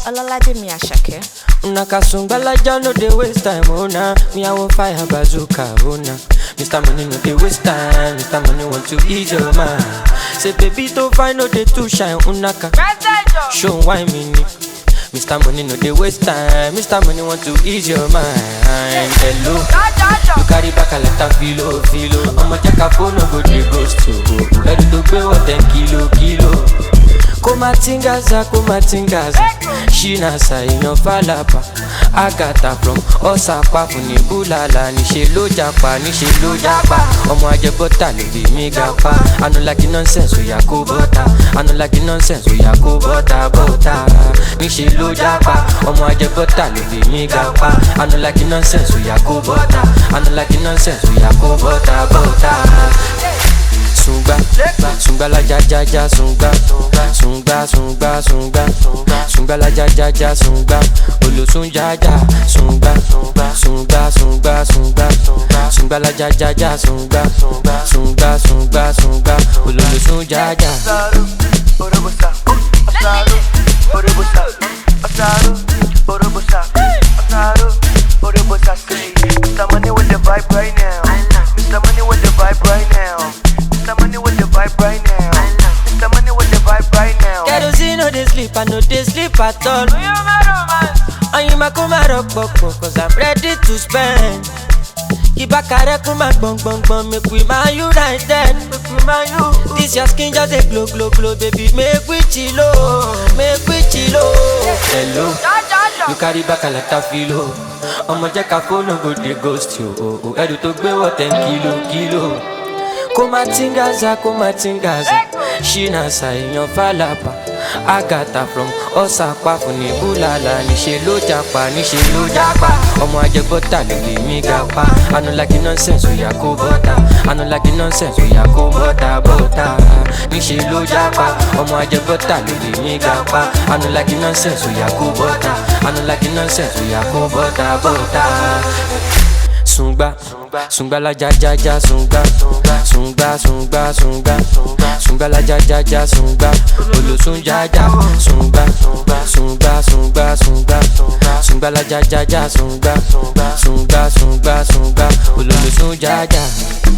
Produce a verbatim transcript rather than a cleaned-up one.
Olalaje mi Ashake. Unaka sungbala no dey waste time, oh nah. Me I want fire bazooka, oh nah. Mister Money no dey waste time, Mister Money want to ease your mind. Say baby to find no dey too shine, unaka. Show why me ni. Mister Money no dey waste time, Mister Money want to ease your mind. Hello, you carry back a lot of filo, filo. I'ma check a phone, no go dey ghost to. Ready to pay what ten kilo, kilo. Kumatingaza, kumatingaza. Shina sa inyo falapa. Agata from Osapa funi bulala. Nishe lo japa, nishe lo japa. Omo aje bota lo bi mi gapa. I no like the nonsense, we ya ko bota. I no like the nonsense, we ya ko bota, bota. Nishe lo japa. Omo aje bota lo bi mi gapa. I no like the nonsense, we ya ko bota. I no like the nonsense, we ya ko bota, bota. Sunga, sunga la ja ja ja sunga, sunga sunga sunga, sunga la ja ja ja sunga, olo sunja ja sunga, sunga sunga sunga, sunga la ja ja ja sunga, sunga sunga sunga, olo sunja ja. Asaru, orobosa, asaru, orobosa, asaru, orobosa, asaru, orobosa. Say, Mister Money with the vibe right now. Mister Money with the vibe right now. Mister Money with the vibe right now. Mister Money with the vibe right now. Kerosene no dey sleep, I no dey sleep at all. I'm a kuma rock boko, cause I'm ready to spend. Ibakare kuma bong bong bong, make we man united. This your skin just a glow glow glow, baby, make we chillo, make we chillo. Hello, you carry back a lot of filo. I'ma check a phone, no go dey ghost you. Oh oh, ready to pay what ten kilo, kilo. Kumatingaza, kumatingaza. Shina sa inyo falapa. Agata from Osapa funi bulala. Nishe lo japa, nishe lo japa. Omo aje bota lo bi mi gapa. I no like the nonsense, we ya ko bota. I no like the nonsense, we ya ko bota, bota. Nishe lo japa. Omo aje bota lo bi mi gapa. I no like the nonsense, we ya ko bota. I no like the nonsense, we ya ko bota, bota. Sunga, sunga la ja ja ja sunga, sunga sunga sunga, sunga la ja ja ja sunga, olo sunja ja sunga, sunga sunga sunga, sunga la ja ja ja sunga, sunga sunga sunga, olo sunja ja.